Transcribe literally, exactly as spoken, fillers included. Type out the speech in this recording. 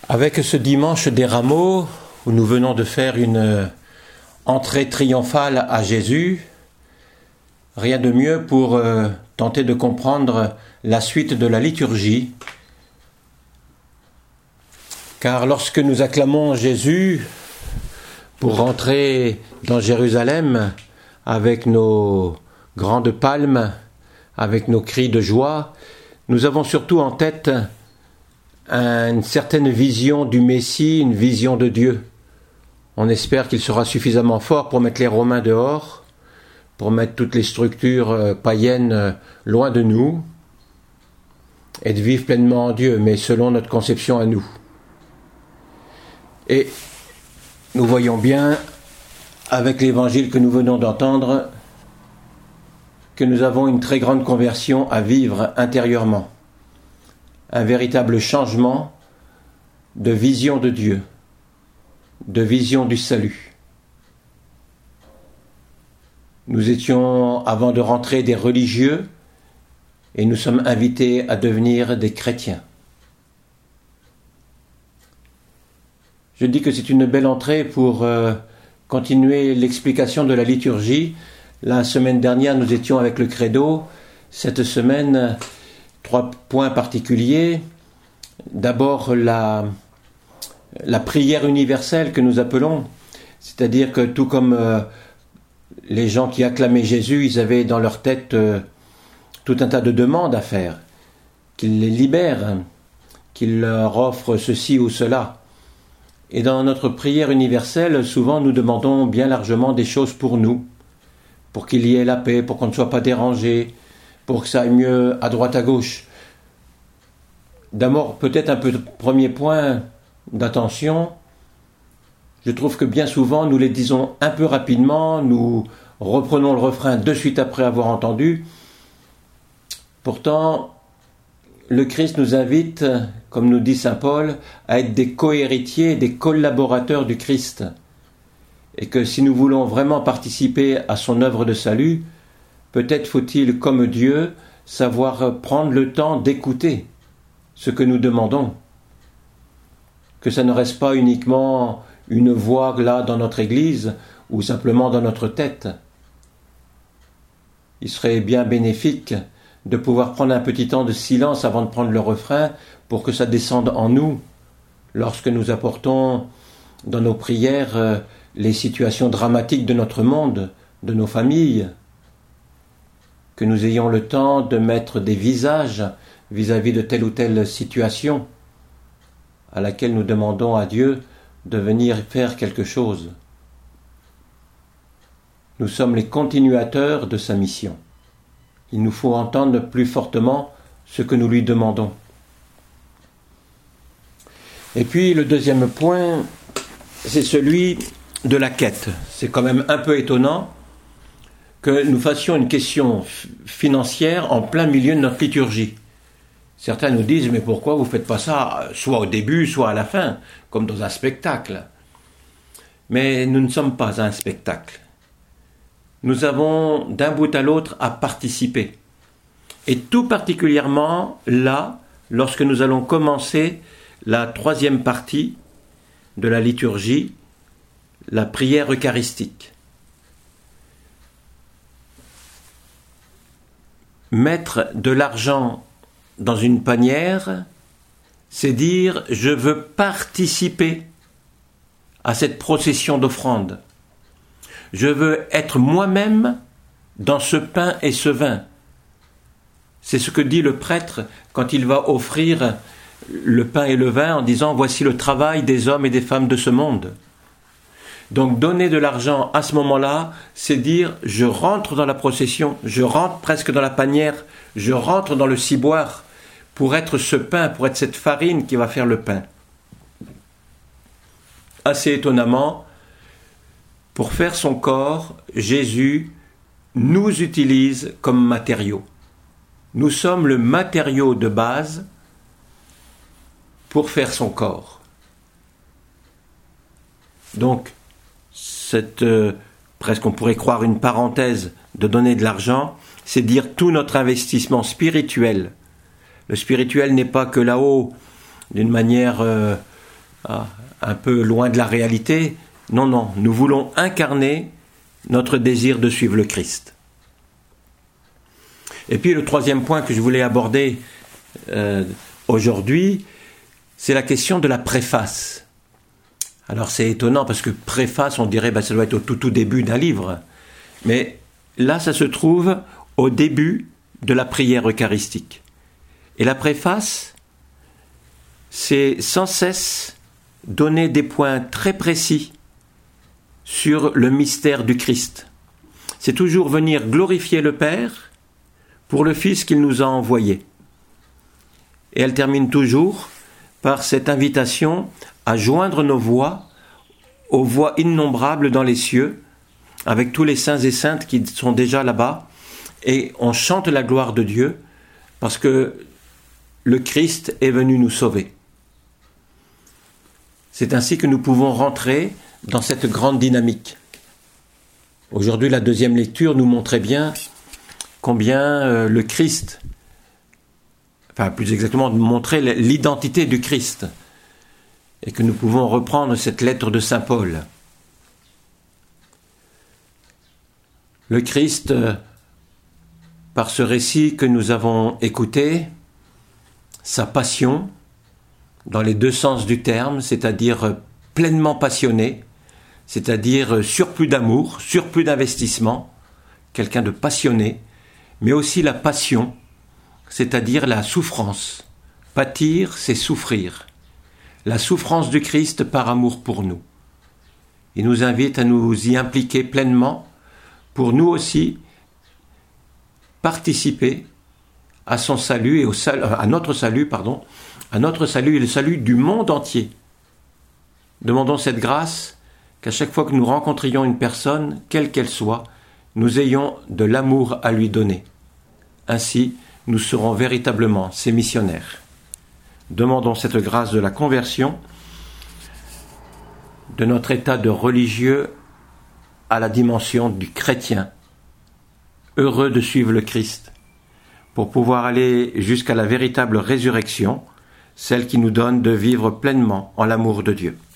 Avec ce dimanche des Rameaux, où nous venons de faire une entrée triomphale à Jésus, rien de mieux pour euh, tenter de comprendre la suite de la liturgie. Car lorsque nous acclamons Jésus pour rentrer dans Jérusalem avec nos grandes palmes, avec nos cris de joie, nous avons surtout en tête une certaine vision du Messie, une vision de Dieu. On espère qu'il sera suffisamment fort pour mettre les Romains dehors, pour mettre toutes les structures païennes loin de nous, et de vivre pleinement en Dieu, mais selon notre conception à nous. Et nous voyons bien, avec l'évangile que nous venons d'entendre, que nous avons une très grande conversion à vivre intérieurement. Un véritable changement de vision de Dieu, de vision du salut. Nous étions, avant de rentrer, des religieux, et nous sommes invités à devenir des chrétiens. Je dis que c'est une belle entrée pour euh, continuer l'explication de la liturgie. La semaine dernière, nous étions avec le credo. Cette semaine, trois points particuliers. D'abord, la, la prière universelle que nous appelons. C'est-à-dire que tout comme euh, les gens qui acclamaient Jésus, ils avaient dans leur tête euh, tout un tas de demandes à faire. Qu'il les libère, qu'il leur offre ceci ou cela. Et dans notre prière universelle, souvent nous demandons bien largement des choses pour nous, pour qu'il y ait la paix, pour qu'on ne soit pas dérangé, pour que ça aille mieux à droite à gauche. D'abord, peut-être un peu de premier point d'attention, je trouve que bien souvent nous les disons un peu rapidement, nous reprenons le refrain de suite après avoir entendu. Pourtant, le Christ nous invite, comme nous dit saint Paul, à être des co-héritiers, des collaborateurs du Christ. Et que si nous voulons vraiment participer à son œuvre de salut, peut-être faut-il, comme Dieu, savoir prendre le temps d'écouter ce que nous demandons. Que ça ne reste pas uniquement une voix là dans notre église ou simplement dans notre tête. Il serait bien bénéfique de pouvoir prendre un petit temps de silence avant de prendre le refrain pour que ça descende en nous lorsque nous apportons dans nos prières euh, les situations dramatiques de notre monde, de nos familles, que nous ayons le temps de mettre des visages vis-à-vis de telle ou telle situation à laquelle nous demandons à Dieu de venir faire quelque chose. Nous sommes les continuateurs de sa mission. Il nous faut entendre plus fortement ce que nous lui demandons. Et puis le deuxième point, c'est celui de la quête. C'est quand même un peu étonnant que nous fassions une question financière en plein milieu de notre liturgie. Certains nous disent, mais pourquoi vous ne faites pas ça soit au début, soit à la fin, comme dans un spectacle? Mais nous ne sommes pas un spectacle. Nous avons d'un bout à l'autre à participer. Et tout particulièrement là, lorsque nous allons commencer la troisième partie de la liturgie, la prière eucharistique. Mettre de l'argent dans une panière, c'est dire je veux participer à cette procession d'offrande. Je veux être moi-même dans ce pain et ce vin. C'est ce que dit le prêtre quand il va offrir le pain et le vin en disant « Voici le travail des hommes et des femmes de ce monde ». Donc donner de l'argent à ce moment-là, c'est dire « Je rentre dans la procession, je rentre presque dans la panière, je rentre dans le ciboire pour être ce pain, pour être cette farine qui va faire le pain ». Assez étonnamment, pour faire son corps, Jésus nous utilise comme matériau. Nous sommes le matériau de base pour faire son corps. Donc, cette, euh, presque on pourrait croire une parenthèse de donner de l'argent, c'est dire tout notre investissement spirituel. Le spirituel n'est pas que là-haut, d'une manière euh, ah, un peu loin de la réalité. Non, non, nous voulons incarner notre désir de suivre le Christ. Et puis le troisième point que je voulais aborder euh, aujourd'hui, c'est la question de la préface. Alors c'est étonnant parce que préface, on dirait ben, ça doit être au tout, tout début d'un livre. Mais là, ça se trouve au début de la prière eucharistique. Et la préface, c'est sans cesse donner des points très précis sur le mystère du Christ. C'est toujours venir glorifier le Père pour le Fils qu'il nous a envoyé. Et elle termine toujours par cette invitation à joindre nos voix aux voix innombrables dans les cieux, avec tous les saints et saintes qui sont déjà là-bas, et on chante la gloire de Dieu, parce que le Christ est venu nous sauver. C'est ainsi que nous pouvons rentrer dans cette grande dynamique. Aujourd'hui, la deuxième lecture nous montrait bien combien euh, le Christ, enfin plus exactement, nous montrait l'identité du Christ, et que nous pouvons reprendre cette lettre de saint Paul. Le Christ, euh, par ce récit que nous avons écouté, sa passion, dans les deux sens du terme, c'est-à-dire pleinement passionné, c'est-à-dire surplus d'amour, surplus d'investissement, quelqu'un de passionné, mais aussi la passion, c'est-à-dire la souffrance. Pâtir, c'est souffrir. La souffrance du Christ par amour pour nous. Il nous invite à nous y impliquer pleinement pour nous aussi participer à son salut et au sal- à notre salut, pardon, à notre salut et le salut du monde entier. Demandons cette grâce qu'à chaque fois que nous rencontrions une personne, quelle qu'elle soit, nous ayons de l'amour à lui donner. Ainsi, nous serons véritablement ses missionnaires. Demandons cette grâce de la conversion, de notre état de religieux à la dimension du chrétien, heureux de suivre le Christ, pour pouvoir aller jusqu'à la véritable résurrection, celle qui nous donne de vivre pleinement en l'amour de Dieu.